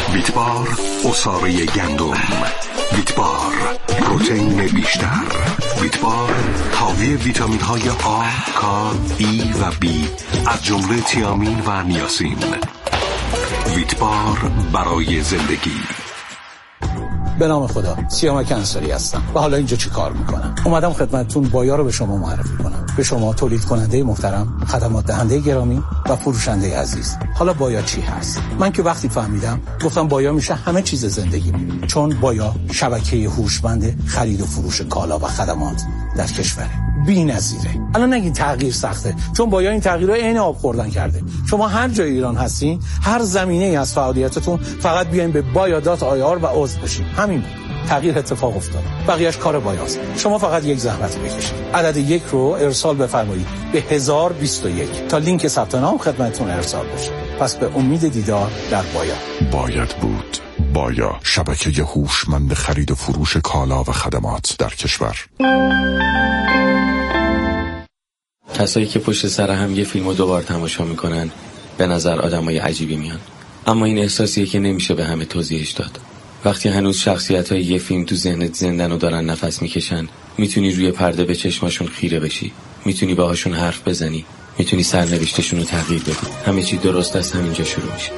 ویتبار عصاره گندم، ویتبار پروتئین بیشتر، ویتبار حاوی ویتامین های آ، کا، ای و بی از جمله تیامین و نیاسین. ویتبار برای زندگی. به نام خدا، سیامک انصاری هستم و حالا اینجا چی کار میکنم؟ اومدم خدمتتون بایا رو به شما معرفی کنم، به شما تولید کننده محترم، خدمات دهنده گرامی و فروشنده عزیز. حالا بایا چی هست؟ من که وقتی فهمیدم گفتم بایا میشه همه چیز زندگی، چون بایا شبکه هوشمند خرید و فروش کالا و خدمات در کشوره. بی‌نظیره. الان نگین تغییر سخته، چون بایا این تغییرها عین آب خوردن کرده. شما هر جای ایران هستین، هر زمینه‌ای از فعالیتتون، فقط بیاین به baya.ir و عضو بشین. همین تغییر اتفاق افتاد. بقیه‌اش کار بایاست. شما فقط یک زحمت بکشید. عدد 1 رو ارسال بفرمایید به 1021 تا لینک ثبت نام خدمتتون ارسال بشه. پس به امید دیدار در بایا. باید بود. بایا، شبکه هوشمند خرید و فروش کالا و خدمات در کشور. کسایی که پشت سر هم یه فیلمو دوبار تماشا میکنن به نظر آدمای عجیبی میان، اما این احساسیه که نمیشه به همه توضیحش داد. وقتی هنوز شخصیت‌های یه فیلم تو ذهنت زندن و دارن نفس میکشن، میتونی روی پرده به چشماشون خیره بشی، میتونی باهاشون حرف بزنی، میتونی سرنوشتشون رو تغییر بدی. همه چی درست از همینجا شروع میشه.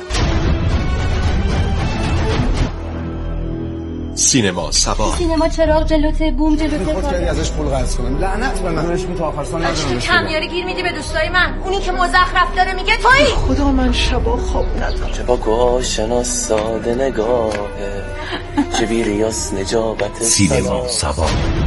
سینما سبا. سینما چراغ جلوته، بوم جلوته. خود کردی ازش پول قرض کنم. لعنت به من. تا آخر سال ندارم. کمیاری گیر میدی به دوستای من. اونی که مزخرف داره میگه تویی. خدا من شبا خواب ندارم. چه با گوشنا ساده نگاهه، چه بیریاس نجابت سینما سبا.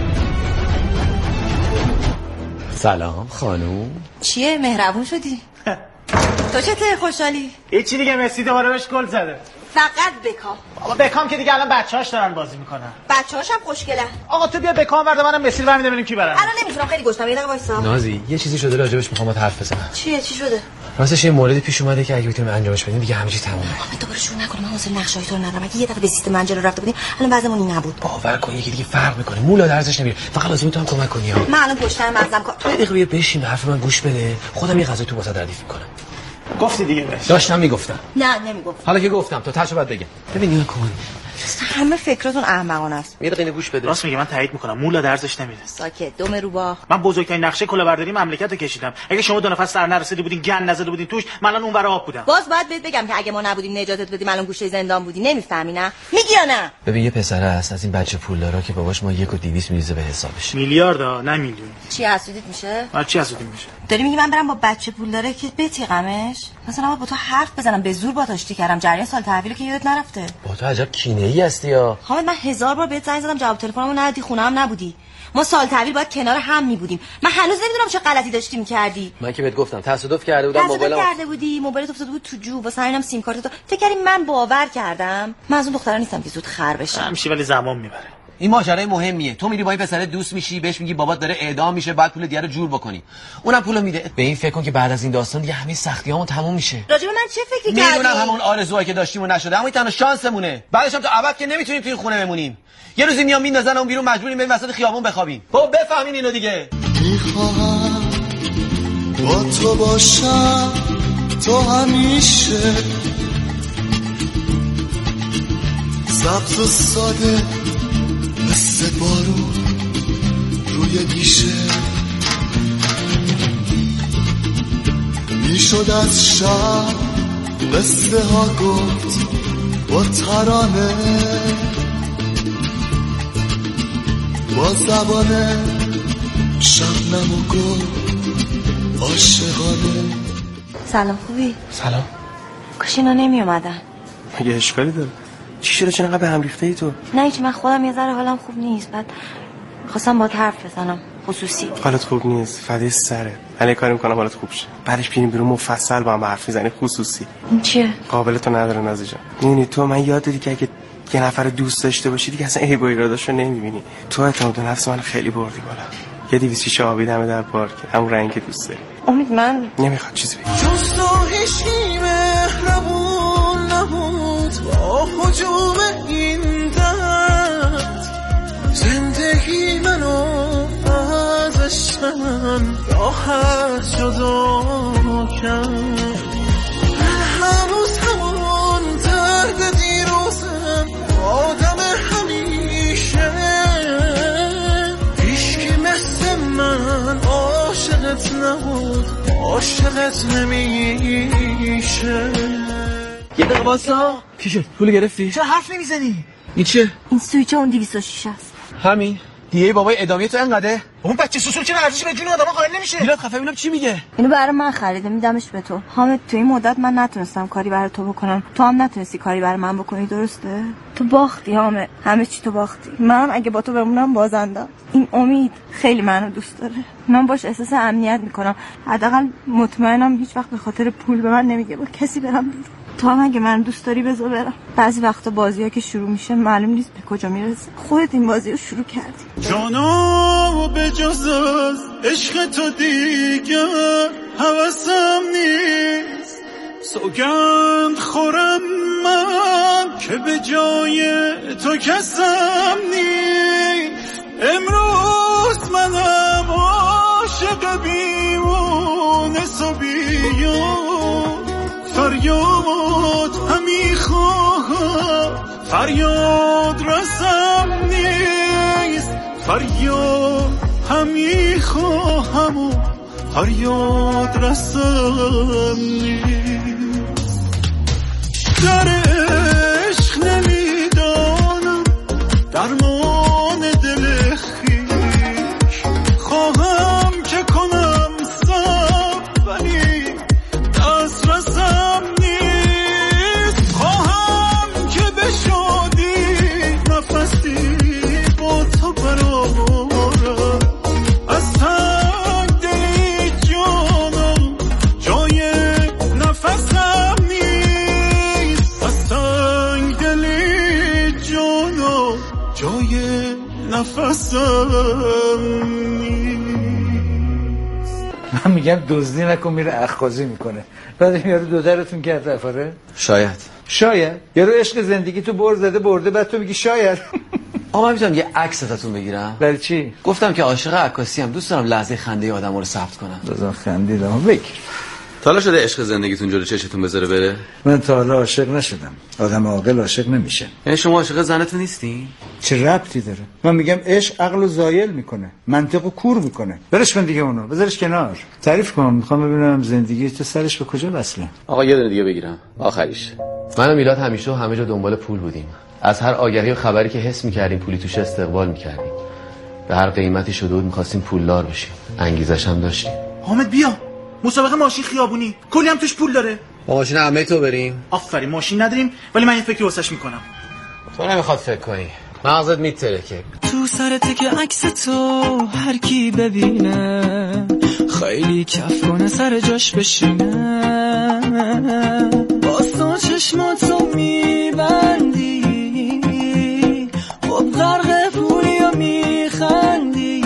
سلام خانوم. چیه مهربون شدی؟ تو چطور خوشحالی؟ هیچی دیگه، مسی دوباره بهش گل زده. فقط بکام. بابا بکام که دیگه الان بچه‌هاش دارن بازی میکنن. بچه‌هاش هم خوشگلن. آقا تو بیا بکام برد، منم مسی رو برمی‌دم ببینیم کی برنده. الان نمیتونم، خیلی گشتم. یه دقیقه وایسا. نازی یه چیزی شده راجبش میخوام باهات حرف بزنم. چی شده؟ راستش یه موردی پیش اومده که اگه بتونیم انجامش بدیم دیگه همه چی تمومه. من دوباره شروع نکنم، من حوصله نقشای تو رو ندارم. اگه یه دفعه به سیستم منجلو رفته بودیم الان وضعمون این نبود. باور کن یکی دیگه فرق میکنه، مولا درزش نمیره. فقط لازمه تو هم کمک کنی ها. من الان پشت سر مغزم کار. تو یه دقیقه بشین حرف من گوش بده، خودم یه غذا تو واسه ردیف میکنم. گفتی دیگه بهش. داشتم میگفتم. نه نمیگفت. حالا که گفتم تو تاشو بعد بگم. ببین نگاه کن. همه فکراتون احمقانه است. یه دقیقه گوش بده. راست میگه، من تایید میکنم. مولا درزش نمیره. ساکت، دم رو با. من بزرگترین نقشه کلاهبرداری مملکت رو کشیدم. اگه شما دو نفر سر نرسیده بودین، گند نزده بودین توش، من الان اونور آب بودم. باز باید بهت بگم که اگه ما نبودیم نجاتت بدیم الان گوشه زندان بودی. نمیفهمی نه؟ میگی یا نه؟ ببین یه پسره هست از این بچه پولدارا که باباش ما 1.200 میریزه به حسابش. میلیاردا نه میلیون. چی حسودیت میشه؟ چی حسودی میشه؟ داری میگی من برم با بچه پولداره که بتیقمش؟ مثلا با تو حرف بزنم، به زور با آشتی کردم، جریان سال تحویل که یادت نرفته. با تو عجب کینه‌ای هستی یا. حامد من 1000 بار بهت زنگ زدم جواب تلفنمو ندادی، خونه‌ام نبودی. ما سال تحویل باید کنار هم می بودیم. من هنوز نمیدونم چه غلطی داشتی می‌کردی. من که بهت گفتم تصادف کرده بودم، موبایلت افتاده بود تو جو، واسه همینم سیم کارت تو فکر کردی من باور کردم. من از اون دخترا نیستم که زود خر بشم. همین ولی زمان میبره. این ماجرای مهمیه. تو میری با این پسر دوست میشی، بهش میگی بابات داره اعدام میشه، بعد پول دیگه رو جور بکنی. اونم پولو میده. به این فکر کن که بعد از این داستان دیگه همه سختیامون تموم میشه. راجب من چه فکری کردی؟ میدونم همون آرزوهایی که داشتیم و نشده، اما این تنها شانسمونه. بعدش هم تا ابد که نمیتونیم تو این خونه بمونیم. یه روزی میام میندازن اون بیرون، مجبوریم بریم وسط خیابون بخوابیم. بابا بفهمین اینو دیگه. میخوام با تو باشم تو همیشه، سبز و ساده مثل بارون روی دیشه، میشد از شب قصه ها گفت با ترانه، با زبانه شبنم و گل عاشقانه. سلام، خوبی؟ سلام. کاش اینا نمی اومدن. مگه اشکالی داره؟ چی شده؟ چرا انقدر به هم ریخته ای تو؟ نه هیچ، من خودم یه ذره حالم خوب نیست، بعد خواستم باهات حرف بزنم خصوصی. حالت خوب نیست، فدای سره. من یه کاری میکنم حالت خوب شه، بعدش بیریم بیرون مفصل با هم حرف میزنیم خصوصی. این چیه؟ قابلیت تو نداره نازی جان. میدونی تو، من یاد دادی که اگه یه نفر دوست داشته باشی دیگه اصلا عیب و ایراداشو نمیبینی. تو اعتماد به نفس من خیلی بردی بالا. یه 200 شیشه آبی دمه در پارک، همون رنگی که دوست داری. امید من نمیخواد چیزی بگی. جز تو هیچی مهربون نبود با حجوم این درد، زندگی منو ازش من راحت جدا کرد. هنوز همون درد دیرو دلت نمیشه. یه دقیقه واسا. چی شد؟ پول گرفتی؟ چرا حرف نمیزنی؟ این چیه؟ این سویچ اون 206 است. همین. دیگه بابای ادامه تو انقدره؟ اون بچه سوسول چرا ارزش به جون آدم قائل نمیشه؟ میلاد خفه ببینم چی میگه. اینو برای من خریده، میدمش به تو. حامد تو این مدت من نتونستم کاری برای تو بکنم، تو هم نتونستی کاری برای من بکنی، درسته؟ تو باختی حامد، همه چی تو باختی. من اگه با تو بمونم بازندم. این امید خیلی منو دوست داره، من باش احساس امنیت میکنم، حداقل مطمئنم هیچ وقت به خاطر پول به من نمیگه با کسی برم بیرون. تو هم اگه من دوست داری بذار برم. بعضی وقتا بازی‌ها که شروع میشه معلوم نیست به کجا میرسه. خودت این بازی‌ها شروع کردی. جانا به جز از عشق تو دیگه هوسم نیست. سوگند خورم من که به جای تو کسم نیست. امروز منم عاشق بیمونه سبیون. فریاد همی خواهم، فریاد رسم نیست. فریاد همی خواهم و فریاد رسم نیست. در عشق نمیدانم درمان دل خویش. خواهم که کنم صبر ولی دست رسم نیست. خواهم که بشادی نفسی با تو برارم. از تنگ دلی جانم جای نفسم نیست. از تنگ دلی جانم جای نفسم نیست. من میگم دزدی نکن، میره اخخازی میکنه، بعد این یارو دو درتون کرد رفاره. شاید یارو عشق زندگی تو بر زده برده، بعد تو میگی شاید. آقا من میتونم یه عکس ازتون بگیرم؟ برای چی؟ گفتم که عاشق عکاسی ام، دوست دارم لحظه خنده آدمو رو ثبت کنم. بازم خندیدم. بگیر. تا حالا شده عشق زندگیتون جلو چشتون بذاره بره؟ من تا حالا عاشق نشدم. آدم عاقل عاشق نمیشه. یعنی شما عاشق زنتون نیستی؟ چه ربطی داره؟ من میگم عشق عقلو زایل میکنه، منطقو کور میکنه. برش کن دیگه اونو، بذارش کنار. تعریف کن، میخوام ببینم زندگی تو سرش به کجا وصله. آقا یه دونه دیگه بگیرم آخریش. من و میلاد همیشه و همه جا دنبال پول بودیم. از هر آگهی و خبری که حس میکردیم پولی توش استقبال میکردیم. به هر قیمتی شده بود میخواستیم پولدار بشیم. انگیزش هم داشتیم. حامد بیا مسابقه ماشین خیابونی، کلی هم توش پول داره. با ماشین عمه تو بریم؟ آفرین، ماشین نداریم ولی من یه فکری واسش میکنم. تو نمیخواد فکر کنی، مغزت میترکه. تو سرت که عکس تو هر کی ببینه خیلی کف کنه سر جاش بشینه. باز تو چشماتو میبندی خب غرق پولی و میخندی.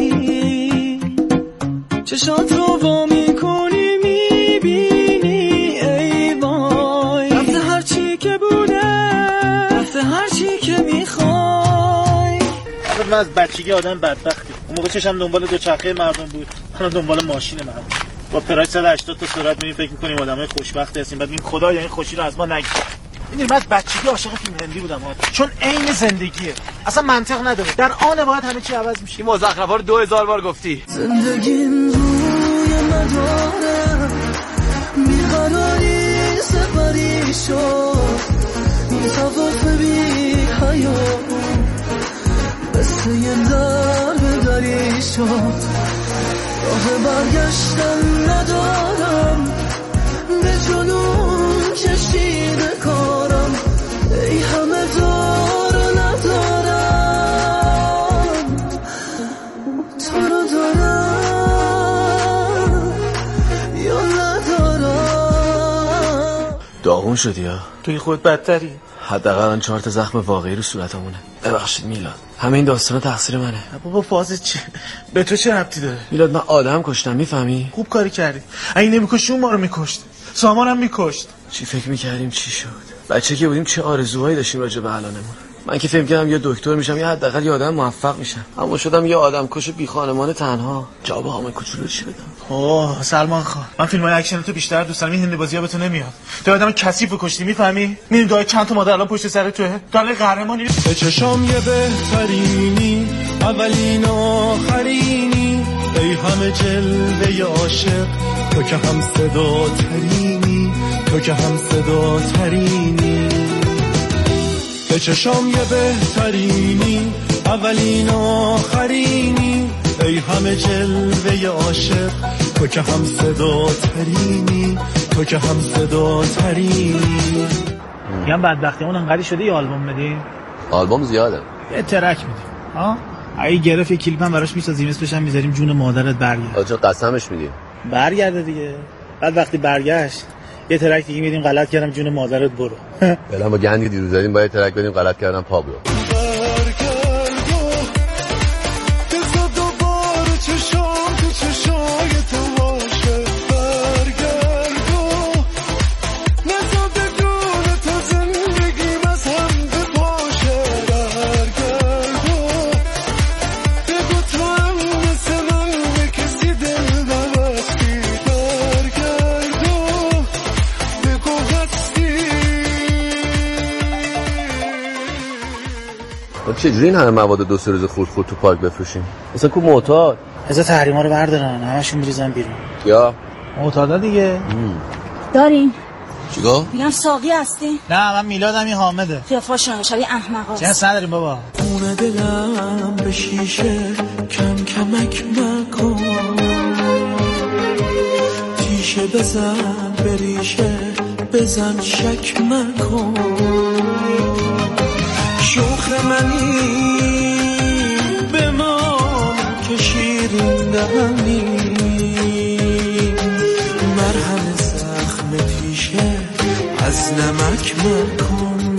چشات رو وا میکنی میبینی ای وای رفته هرچی که بوده، رفته هرچی که میخوای. من از بچگی آدم بدبختی. اون موقع چشم دنبال دوچرخه مردم بود، من دنبال ماشین مردم. با پراید 180 تا سرعت میریم فکر میکنیم آدمای خوشبختی هستیم، بعد میگیم خدایا این خوشی رو از ما نگیر. این من از بچگی عاشق فیلم هندی بودم چون عین زندگیه، اصلا منطق نداره، در آن باید همه چی عوض میشه. این مزخرفا رو 2000 بار گفتی. زندگیم روی مداره بیقراری سپری شد. این توقف بی حیات مثل یه درد داری شد. راه برگشتن ندارم، به جلوم کشیده کارم. ای همه دار ندارم، تو رو دارم یا ندارم. داغون شدی ها؟ توی خود بدتری. حداقل الان 4 تا زخم واقعی رو صورتمونه. ببخشید میلاد، همه این داستانا تقصیر منه. بابا فازت چی؟ به تو چه ربطی داره؟ میلاد من آدم کشتم، میفهمی؟ خوب کاری کردی. اگه نمی‌کشی اون ما رو می‌کشت، سامانم می‌کشت. چی فکر می‌کردیم چی شد؟ بچه که بودیم چه آرزوهایی داشتیم راجع به الانمون. من که فکر کردم یا دکتر میشم یا حداقل یه آدم موفق میشم، اما شدم یه آدم کش بی خانمان تنها. جواب حامد کوچولو چی بدم؟ اوه سلمان خان، من فیلم‌های اکشن تو بیشتر دوست دارم، این هندی بازی‌ها به تو نمیاد. تو آدم کثیفو کشتی، میفهمی؟ می‌بینی دای چند تا مادر الان پشت سر توه. تو الان قهرمانی. به چشام یه بهترینی، اولین و آخرینی، ای همه جلوه عاشق، تو که هم صدا ترینی، تو که هم صدا ترینی. به چشام یه بهترینی، اولین آخرینی. ای همه جلوه عاشق، تو که هم صدا ترینی، تو که هم صدا ترینی. میگم بدبختی اون انقدر شده یه آلبوم بدیم. آلبوم زیاده، یه ترک میدیم ها. اگه گرفت یه کلیپ هم براش میسازیم، اسمش هم میذاریم جون مادرت برگرد. آجا قسمش میدیم برگرده دیگه. بعد وقتی برگشت یه ترک دیگه میدیم غلط کردم جون مادرت برو. فعلا با گندی دیروز زدیم باید ترک بدیم غلط کردم پابلو. چجوری این همه مواد 2-3 روز خورد تو پارک بفروشیم؟ مثلا کو معتاد از تحریما رو بردارن همشون بریزن بیرون. یا معتادا دیگه. دارین چیکار؟ میگم ساقی هستی؟ نه من میلادم، این حامده. قیافه‌شون شبیه احمقاست. جنس نداریم بابا. خونه دلم به شیشه کم کمک مکن، تیشه بزن بریشه بزن شک مکن. شوخ منی بمان که شیرین دهنی، مرهم زخم تیشه از نمک مکن،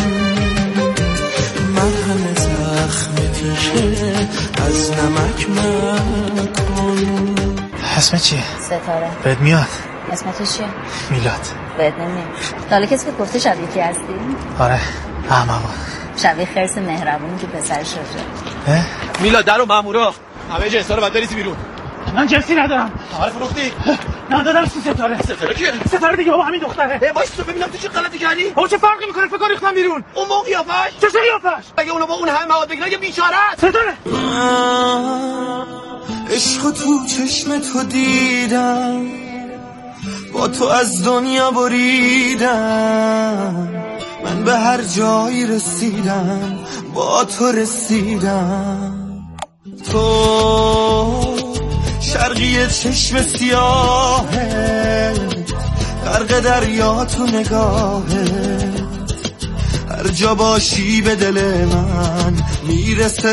مرهم زخم تیشه از نمک مکن. اسمت چیه؟ ستاره. بهت میاد؟ اسمت چیه؟ میلاد. بهت نمیاد. حالا کسی که گفته شبیه کی هستی؟ آره احمقا، شبیه خرس مهربونی که پسر شده. میلاد درو مامورا همه جنسا رو بعد بریزی بیرون. من جنسی ندارم. آره فروختی؟ نه دادم ستاره. ستاره کیه؟ ستاره دیگه بابا، همین دختره. وایس تو ببینم تو چه غلطی کردی؟ بابا چه فرقی میکنه؟ فکر ریختم بیرون. اون موقع قیافش چه قیافش؟ اگه اونو با اون همه مواد بگیرن یه بیچاره است. ستاره عشق تو چشم تو دیدم، با تو از دنیا بریدم، من به هر جایی رسیدم با تو رسیدم. تو شرقی چشم سیاهه، غرق دریا تو نگاهه، هر جا باشی به دل من میرسه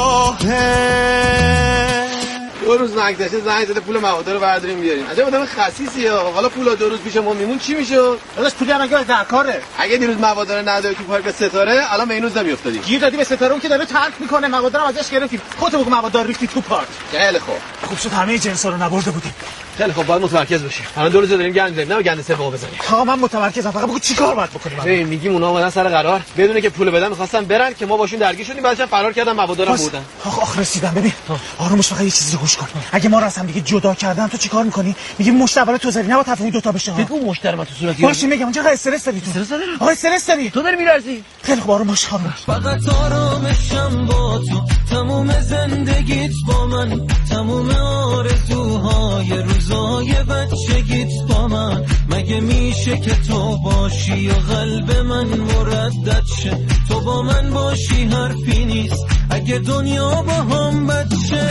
راهه. 2 روز نگذشته زنگ زده پول مواد رو برداریم بیاریم. عجب آدم خسیسیه. حالا پولا 2 روز پیش ما میمون چی میشه؟ داداش پولی هم اگه در کاره. اگه دیروز مواد رو نداری تو پارک ستاره، الان به این روز نمیافتادی. گیر دادی به ستاره، اون که داره ترک میکنه، مواد رو ازش گرفتیم. خودت بگو مواد رو ریختی تو پارک. خیلی خوب. خوب شد همه جنسا رو نبرده بودیم. خیلی خوب، باید متمرکز باشیم. الان 2 روز داریم گند میزنیم، نه گند سوم بزنیم. آقا من متمرکزم، فقط بگو چیکار باید بکنیم. ببین میگیم اونا اومدن سر قرار، بدون که پول بدن می‌خواستن برن که ما باشون درگیر شدیم، بعدش فرار کردن مواد رو بردن. آخ رسیدم. ببین آرومش، فقط یه چیزی گوش کن. اگه ما رو از هم دیگه جدا کردن تو چیکار می‌کنی؟ میگی مشت اول تو زدی، نباید تفاهم 2 تا بشه. بگو مشتر من تو صورت باشه میگم اونجا استرس داری تو. آقا استرس داری. تو داری می‌لرزی. خیلی خوب آروم باش. فقط آرامشم با تو، تموم زندگیت با من، تموم آرزوهای روزای بچگیت با من. مگه میشه که تو باشی و قلب من مردد شه؟ تو با من باشی حرفی نیست اگه دنیا با هم بچه.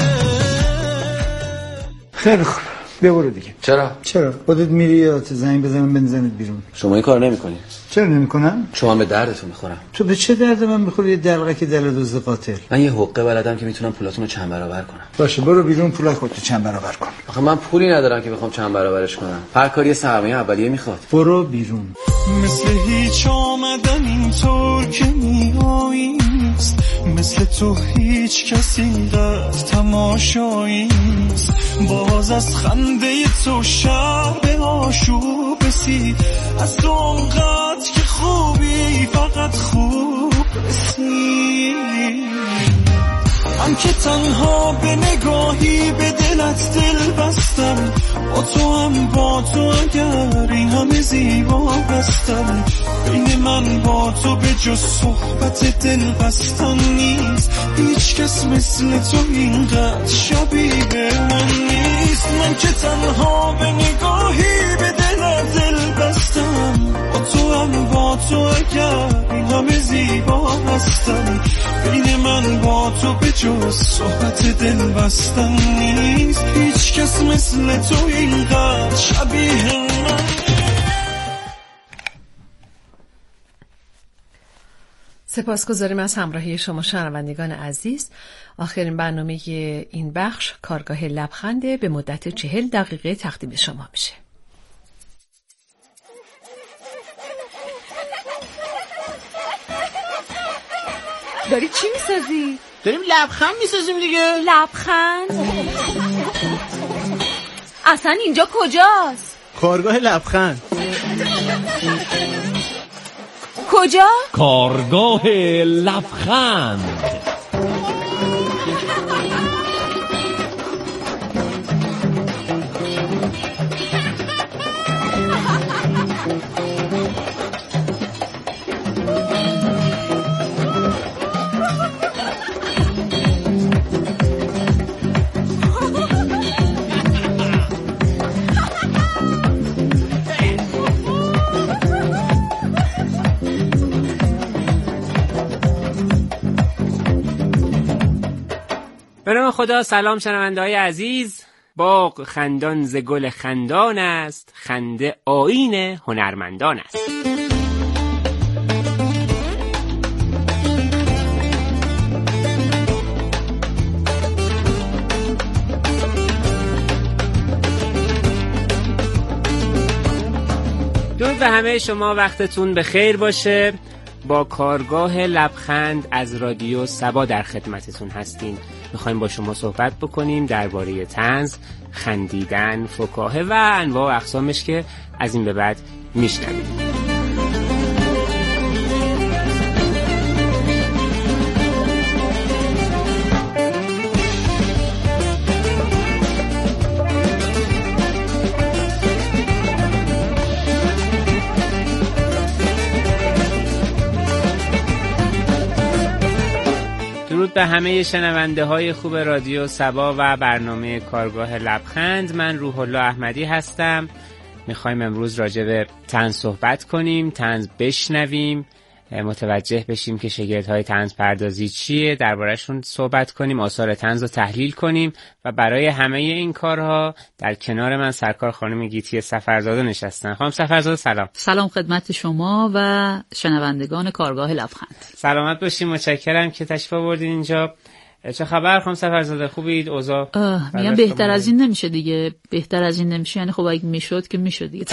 خیلی خوب ببرو دیگه. چرا خودت میری یا زنگ بزنم بنزنت بیرون؟ شما این کار نمی‌کنی. چرا نمی‌کنم؟ شما به دردتون می‌خورم. تو به چه درد من می‌خوری؟ یه دلقه که دل دزد قاتل. من یه حقه بلدم که میتونم پولاتون رو چند برابر کنم. باشه برو بیرون، پولات خودت چند برابر کن. آخه من پولی ندارم که بخوام چند برابرش کنم. هر کاری سرمایه اولیه میخواد. برو بیرون. مثل هیچ آمدن اینطور که میایی نیست، مثل تو هیچ کسی قدر تماشایی نیست. باز از خنده تو شهر به آشوب رسید، از تو اونقدر که خوبی فقط خوب رسید. من که تنها به نگاهی به دلت دل بستم، با تو هم با تو اگر این همه زیبا بستم. بین من با تو به جز صحبت دل بستن نیست، هیچ کس مثل تو اینقدر شبیه من نیست. من که تنها به نگاهی به دلت دل بستم، با تو هم با تو اگر این همه زیبا هستم. بین من با تو به جز صحبت دل بستن نیست، هیچ کس مثل تو اینقدر شبیه من. سپاسگزاریم از همراهی شما شنوندگان عزیز. آخرین برنامه این بخش کارگاه لبخنده به مدت 40 دقیقه تقدیم شما میشه. داری چی میسازی؟ داریم لبخند میسازیم دیگه. لبخند؟ اصلا اینجا کجاست؟ کارگاه لبخند. کجا؟ کارگاه لبخند. به نام خدا. سلام شنونده‌های عزیز. باغ خندان ز گل خندان است، خنده آیین هنرمندان است. درود به همه شما، وقتتون به خیر باشه. با کارگاه لبخند از رادیو سبا در خدمتتون هستیم. میخوایم با شما صحبت بکنیم درباره طنز، خندیدن، فکاهه و انواع و اقسامش که از این به بعد میشنوید. درود به همه شنونده های خوب رادیو سبا و برنامه کارگاه لبخند. من روح الله احمدی هستم. میخوایم امروز راجع به طنز صحبت کنیم، طنز بشنویم، متوجه بشیم که شگردهای طنز پردازی چیه، درباره‌شون صحبت کنیم، آثار طنز رو تحلیل کنیم و برای همه این کارها در کنار من سرکار خانم گیتی سفرزاده نشستن. خانم سفرزاده سلام. سلام خدمت شما و شنوندگان کارگاه لبخند. سلامت باشین، متشکرم که تشریف آوردین اینجا. چه خبر خانم سفرزاده، خوبید؟ اوضاع میگم بهتر از این نمیشه دیگه، بهتر از این نمیشه، یعنی خب اگه میشد که میشد دیگه.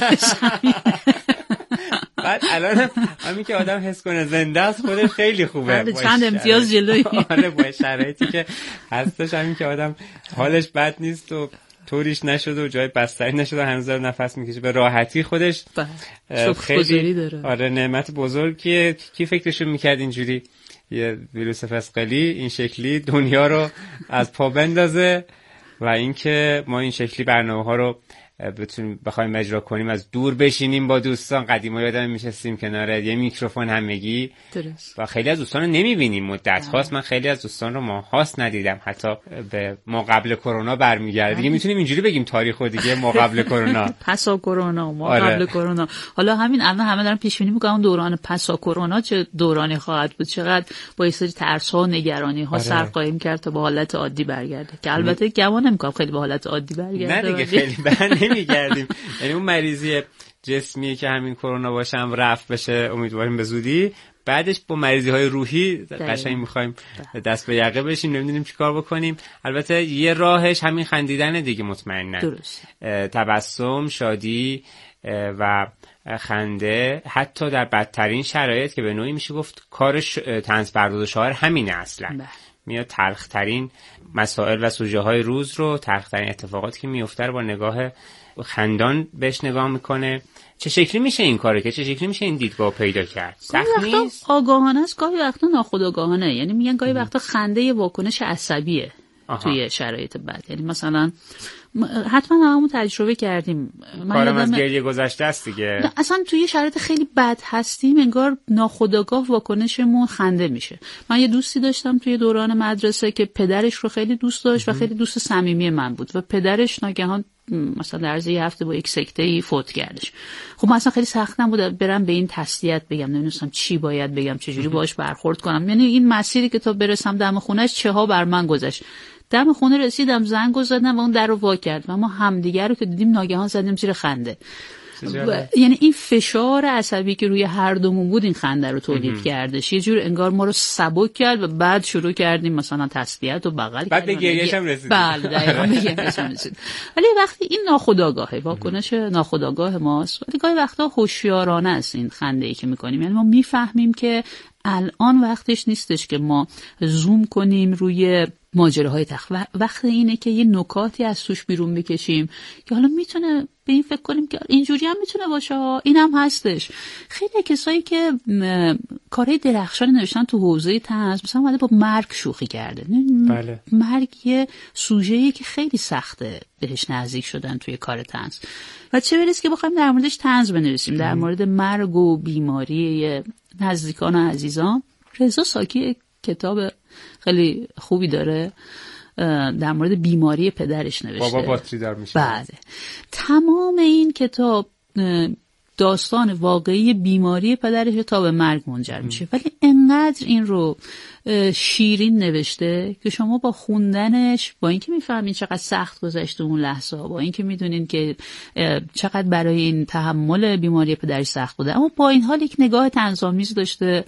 بعد الان همین که آدم حس کنه زنده است خودش خیلی خوبه. چند امتیاز جلوی. آره با شرایطی که هستش، همین که آدم حالش بد نیست و طوریش نشده و جای بستری نشده، هنوز داره نفس میکشه به راحتی خودش. خیلی داره. آره نعمت بزرگیه. کی فکرشو میکرد اینجوری یه ویروس فسقلی این شکلی دنیا رو از پا بندازه و اینکه ما این شکلی برنامه‌ها رو بخوایم اجرا کنیم، از دور بشینیم با دوستان. قدیما یادم میشستیم کنار یه میکروفون همگی درست. و خیلی از دوستان رو نمیبینیم مدت هاست. من خیلی از دوستان رو ماهاست ندیدم، حتی به ما قبل کرونا برمیگرده دیگه. میتونیم اینجوری بگیم تاریخو دیگه، ما قبل کرونا، پسا کرونا، ما قبل کرونا. حالا همین الان همه دارن پیش بینی میکنن دوران پسا کرونا چه دورانی خواهد بود، چقدر با یه سری ترس ها و نگرانی ها سر قایم کرد تا به حالت عادی برگرده، که البته گمان نمیکنم خیلی به حالت عادی برگرده. نه دیگه خیلی نمیگردیم. یعنی اون مریضی جسمی که همین کرونا باشم رفت بشه امیدواریم به زودی، بعدش با مریضی های روحی قشنگ میخوایم دست به یقه بشیم، نمیدونیم چی کار بکنیم. البته یه راهش همین خندیدن دیگه، مطمئناً. تبسم، شادی و خنده، حتی در بدترین شرایط که به نوعی میشه گفت کار طنز پرداز شاعر همینه اصلا. میاد تلخترین مسائل و سوژه های روز رو، تلخترین اتفاقاتی که میفته رو با نگاه خندان بهش نگاه میکنه. چه شکلی میشه این کاره که چه شکلی میشه این دیدگاه پیدا کرد؟ سخت نیست؟ آگاهانه است، گاهی وقتا ناخودآگاهانه. یعنی میگن گاهی وقتا خنده یه واکنش عصبیه توی شرایط بد. یعنی مثلا حتما همون تجربه کردیم. کارم از گریه گذشته است دیگه. اصلا توی شرایط خیلی بد هستیم انگار ناخودآگاه واکنشمون خنده میشه. من یه دوستی داشتم توی دوران مدرسه که پدرش رو خیلی دوست داشت و خیلی دوست صمیمی من بود و پدرش ناگهان مثلا در عرض یه هفته با یک سکته‌ای فوت کردش. خب من اصلا خیلی سخت نبود برم به این تسلیت بگم، نمی‌دونستم چی باید بگم، چجوری باهاش برخورد کنم. یعنی این مسیری که تا برسم دم خونه‌اش چه ها بر من گذشت. دم خونه رسیدم، زنگو زدم و اون در رو وا کرد و ما همدیگه رو که دیدیم ناگهان زدیم زیر خنده. یعنی این فشار عصبی که روی هر دومون بود این خنده رو تولید کردش. یه جور انگار ما رو سبک کرد و بعد شروع کردیم مثلا تسلیت و بغل بعد به گریه‌اش هم رسید. بله دقیقاً به گریه‌اش هم رسید. ولی وقتی این ناخودآگاهه، واکنش ناخودآگاه ماست، ولی گاهی وقتا هوشیارانه است این خنده‌ای که می‌کنیم. یعنی ما می‌فهمیم که الان وقتش نیستش که ما زوم کنیم روی ماجراهای وقت اینه که یه نکاتی از توش بیرون بکشیم که حالا میتونه به این فکر کنیم که اینجوری هم میتونه باشه، این هم هستش. خیلی کسایی که کارهای درخشان نوشتن تو حوزه طنز مثلا اومده با مرگ شوخی کرده. بله. مرگ یه سوژه‌ای که خیلی سخته بهش نزدیک شدن توی کار طنز و چه برسه که بخوایم در موردش طنز بنویسیم، در مورد مرگ و بیماری نزدیکان و عزیزان. رضا ساکی کتاب خیلی خوبی داره در مورد بیماری پدرش نوشته. بابا باتری دار میشه. بله. تمام این کتاب داستان واقعی بیماری پدرش تا به مرگ منجر میشه، ولی انقدر این رو شیرین نوشته که شما با خوندنش، با اینکه میفهمین چقدر سخت گذشته اون لحظه، با اینکه میدونین که چقدر برای این تحمل بیماری پدرش سخت بوده، اما با این حال یک نگاه طنزآمیز داشته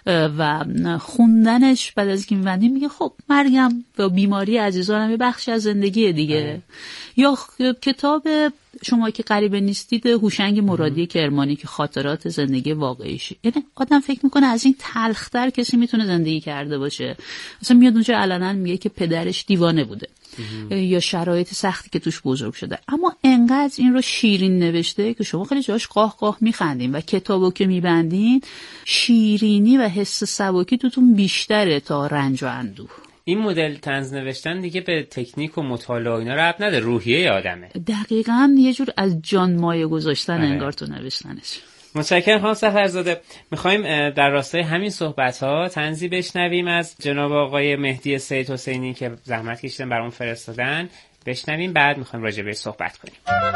و خوندنش بعد از اینکه میبندیم میگه خب مرگم و بیماری عزیزانم یه بخشی از زندگیه دیگه. یا کتاب شما که غریبه نیستید هوشنگ مرادی کرمانی که خاطرات زندگی واقعیشه. یعنی آدم فکر میکنه از این تلختر کسی میتونه زندگی کرده باشه. مثلا میاد اونجا علنا میگه که پدرش دیوانه بوده یا شرایط سختی که توش بزرگ شده، اما انقدر این رو شیرین نوشته که شما خیلی جاش قاه قاه میخندین و کتابو که میبندین شیرینی و حس سبکی توتون بیشتره تا رنج و اندوه. این مدل طنز نوشتن دیگه به تکنیک و مطالعه اینا ربط نداره، روحیه آدمه. دقیقاً یه جور از جان مایه گذاشتن انگار تو نوشتنش. متشکرم خانم سفرزاده. میخوایم در راستای همین صحبت‌ها طنزی بشنویم از جناب آقای مهدی سید حسینی که زحمت کشیدن برامون فرستادن. بشنویم بعد میخوایم راجع بهش صحبت کنیم.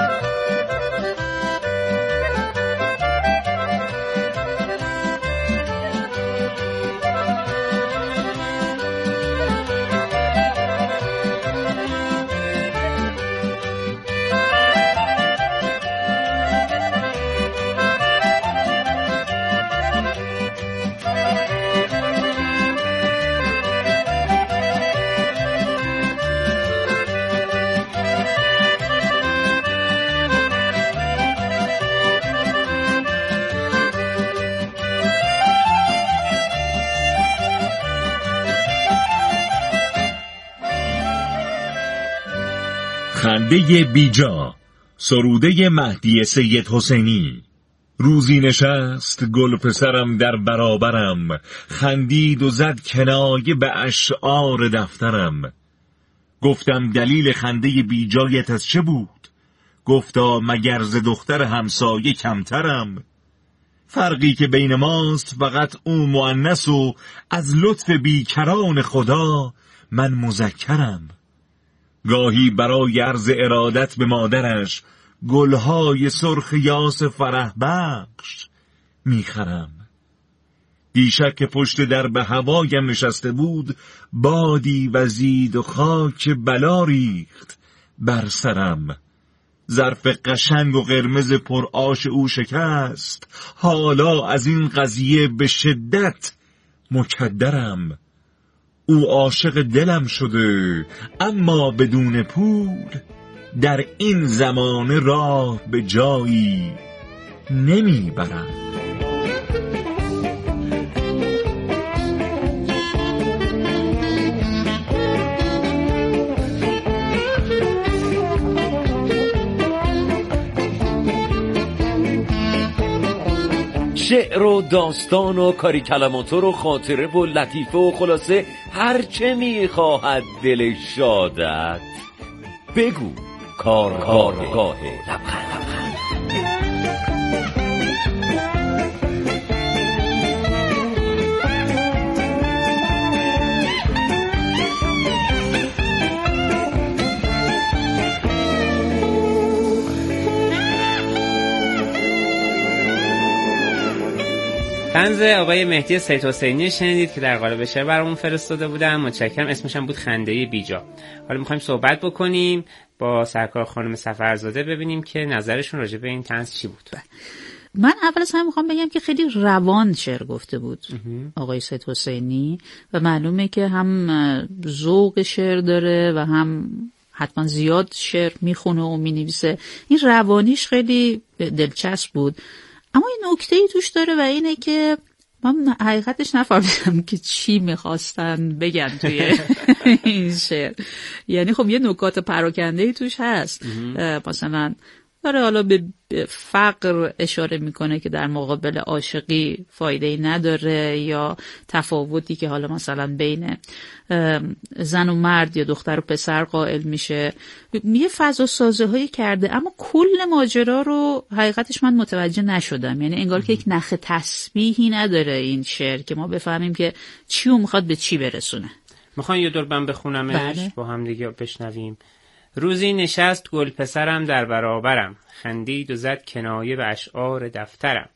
خنده بیجا، سروده مهدی سید حسینی. روزی نشست گل پسرم در برابرم، خندید و زد کنایه به اشعار دفترم. گفتم دلیل خنده بیجایت از چه بود؟ گفتا مگر ز دختر همسایه کمترم. فرقی که بین ماست فقط او مؤنث و از لطف بیکران خدا من مذکرم. گاهی برای عرض ارادت به مادرش گلهای سرخ یاس فرح بخش میخرم. دیشب که پشت در به هوایم نشسته بود، بادی وزید و خاک بلا ریخت بر سرم. ظرف قشنگ و قرمز پر آش او شکست، حالا از این قضیه به شدت مکدرم. او عاشق دلم شده اما بدون پول، در این زمانه راه به جایی نمیبرم. شعر و داستان و کاری کلماتور و خاطره و لطیفه و خلاصه هرچه میخواهد دل شادت بگو. کارگاه لبخند. طنز آقای مهدی سید حسینی شنیدید که در قالب شعر برامون فرستاده بودن. متشکرم. اسمش هم بود خنده بیجا. حالا می‌خوایم صحبت بکنیم با سرکار خانم سفرزاده، ببینیم که نظرشون راجع به این طنز چی بود. من اول از همه میخوام بگم که خیلی روان شعر گفته بود آقای سید حسینی و معلومه که هم ذوق شعر داره و هم حتما زیاد شعر میخونه و مینویسه. این روانیش خیلی دلچسب بود. اما این نکته‌ای توش داره و اینه که من حقیقتش نفهمیدم که چی میخواستن بگن توی این شعر. یعنی خب یه نکات پراکنده‌ای توش هست. مثلا داره حالا به فقر اشاره میکنه که در مقابل عاشقی فایده‌ای نداره، یا تفاوتی که حالا مثلا بین زن و مرد یا دختر و پسر قائل میشه. یه فضا سازی هایی کرده، اما کل ماجرا رو حقیقتش من متوجه نشدم. یعنی انگار که یک نخ تسبیحی نداره این شعر که ما بفهمیم که چی رو میخواد به چی برسونه. میخوان یه دور من بخونمش؟ بله. با هم دیگه بشنویم. روزی نشست گل پسرم در برابرم، خندید و زد کنایه به اشعار دفترم.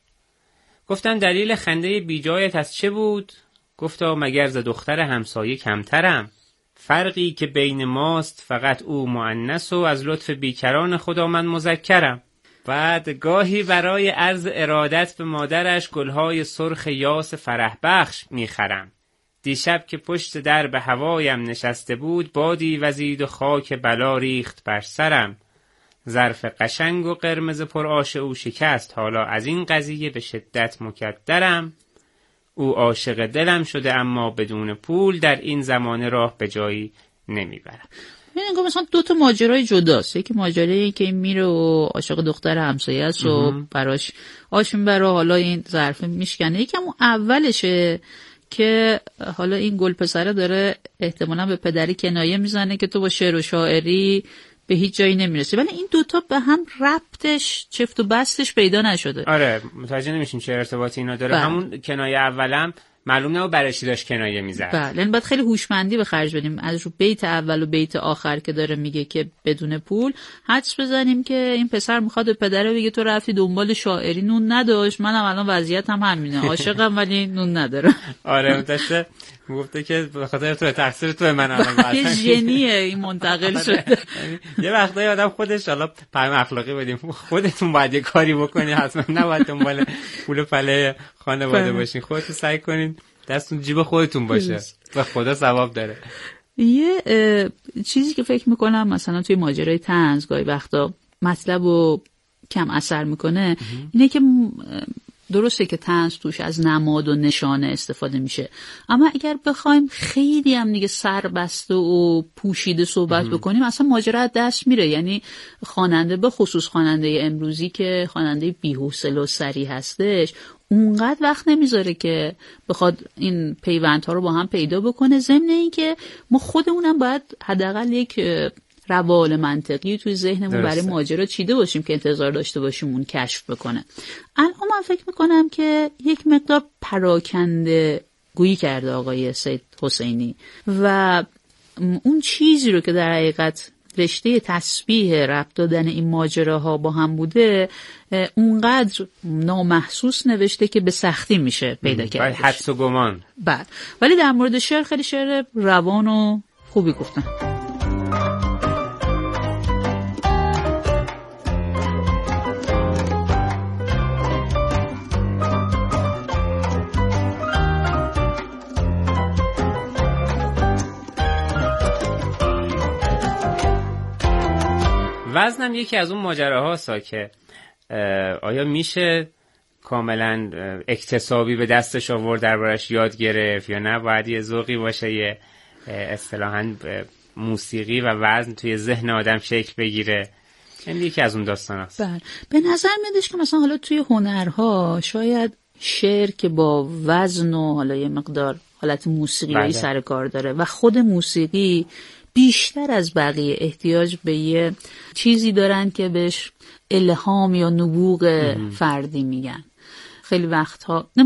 گفتم دلیل خنده بیجایت از چه بود؟ گفتا مگر ز دختر همسایه کمترم. فرقی که بین ماست فقط او مؤنث و از لطف بیکران خدا من مذکرم. بعد گاهی برای عرض ارادت به مادرش گلهای سرخ یاس فرح بخش میخرم. دیشب که پشت در به هوایم نشسته بود، بادی وزید و خاک بلا ریخت بر سرم. ظرف قشنگ و قرمز پرآش او شکست، حالا از این قضیه به شدت مکدرم. او عاشق دلم شده اما بدون پول، در این زمانه راه به جایی نمیبرم. میگم مثلا دو تا ماجرای جداست. یکی ماجرایی که میره و عاشق دختر همسایه است و براش آش میبره، حالا این ظرف میشکنه. یکم اون اولشه که حالا این گل پسره داره احتمالاً به پدری کنایه میزنه که تو با شعر و شاعری به هیچ جایی نمیرسی، ولی این دوتا به هم ربطش چفت و بستش پیدا نشده. آره متوجه نمیشیم چه ارتباطی اینا داره. همون کنایه اولم معلوم نه برای چی داشت کنایه میزد. بله، یعنی باید خیلی هوشمندی به خرج بدیم از رو بیت اول و بیت آخر که داره میگه که بدون پول حدس بزنیم که این پسر میخواد به پدره بگه تو رفتی دنبال شاعری، نون نداشت، منم الان وضعیتم همینه، عاشقم ولی نون ندارم. آره متأسفم گفته که به خاطر تو تقصیر تو من الان یه ژنیه این منتقل شده. یه وقتایی آدم خودش حالا پیام اخلاقی بدیم، خودتون باید یه کاری بکنی، حتما نباید دنبال پول پله خانواده باشین، خودتون سعی کنین دستون جیب خودتون باشه و خدا ثواب داره. یه چیزی که فکر میکنم مثلا توی ماجرای طنز گاهی وقتا مطلب رو کم اثر میکنه اینه که درسته که طنز توش از نماد و نشانه استفاده میشه، اما اگر بخوایم خیلی هم دیگه سربسته و پوشیده صحبت بکنیم اصلا ماجرا از دست میره. یعنی خواننده، به خصوص خواننده امروزی که خواننده بی‌حوصله و سری هستش، اونقدر وقت نمیذاره که بخواد این پیوندها رو با هم پیدا بکنه. ضمن این که ما خودمونم باید حداقل یک روال منطقی توی ذهنمون برای ماجرا چیده باشیم که انتظار داشته باشیم اون کشف بکنه. الان من فکر میکنم که یک مقدار پراکنده گویی کرده آقای سید حسینی و اون چیزی رو که در حقیقت رشته تسبیح ربط دادن این ماجراها با هم بوده اونقدر نامحسوس نوشته که به سختی میشه پیدا کرد. حدس و گمان. بله، ولی در مورد شعر خیلی شعر روان و خوبی گفتن. وزنم یکی از اون ماجراهاست که آیا میشه کاملا اکتسابی به دستش آورد دربارش یاد گرفت یا نه باید یه ذوقی باشه، یه اصطلاحاً موسیقی و وزن توی ذهن آدم شکل بگیره. این یکی از اون داستان هست. بله، به نظر میادش که مثلا حالا توی هنرها شاید شعر که با وزن و حالا یه مقدار حالت موسیقی سر کار داره و خود موسیقی بیشتر از بقیه احتیاج به یه چیزی دارن که بهش الهام یا نبوغ فردی میگن. خیلی وقتها